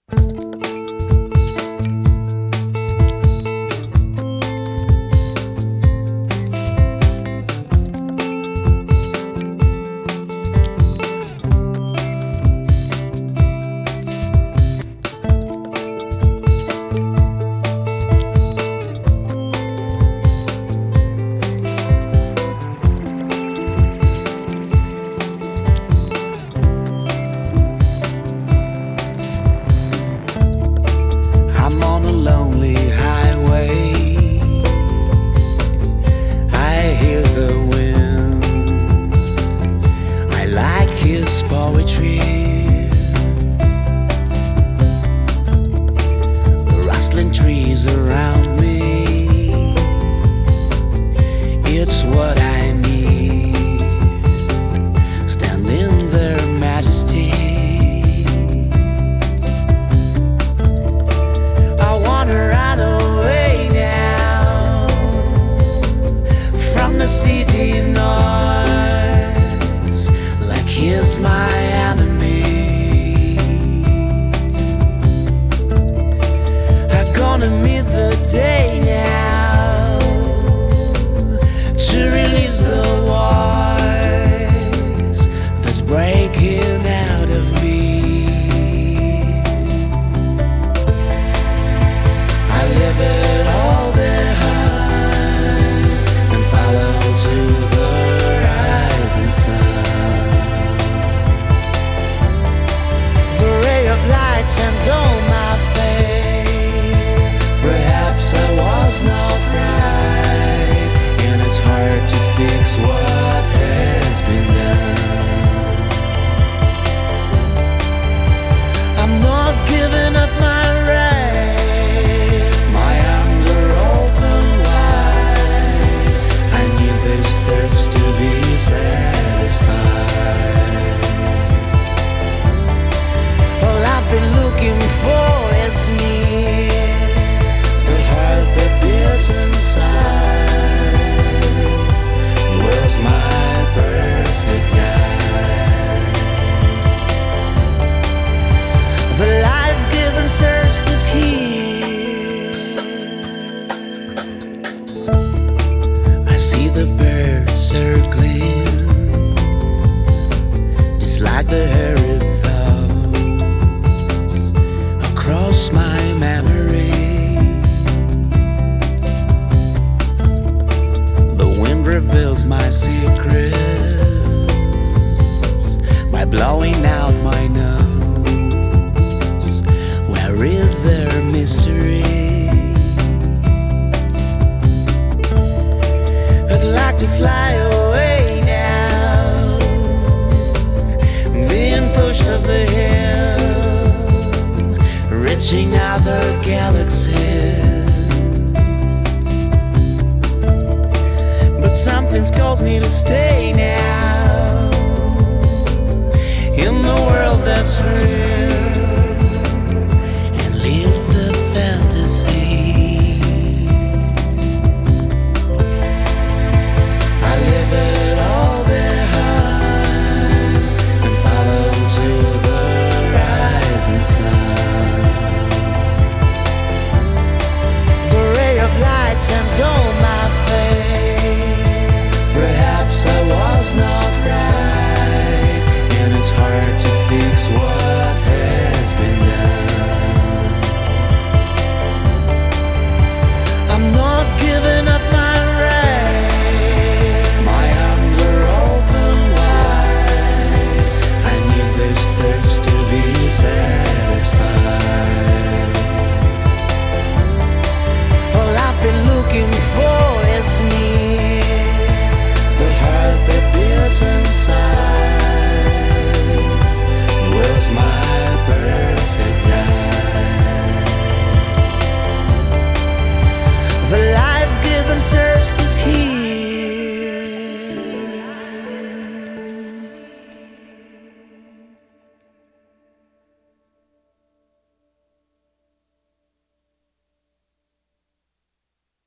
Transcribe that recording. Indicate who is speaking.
Speaker 1: Poetry, the rustling trees around me, it's what I need, stand in their majesty. I wanna run away now from the city noise, like he's my enemy. I'm gonna meet the day now to release the voice that's breaking out of me. I leave it all behind and follow to the rising sun. Light shines on my face. Perhaps I was not right, and it's hard to fix what has been done. I'm not giving up my right. My arms are open wide. I need this thirst to be satisfied. Been looking for is near, the heart that beats inside. Where's my perfect guide? The life-giving thirst is here. I see the birds circling, just like the hairy across my memory. The wind reveals my secrets by blowing out my nose. Where is their mystery? I'd like to fly away now, being pushed off the hill, reaching other galaxies. But something's caused me to stay now in the world that's free.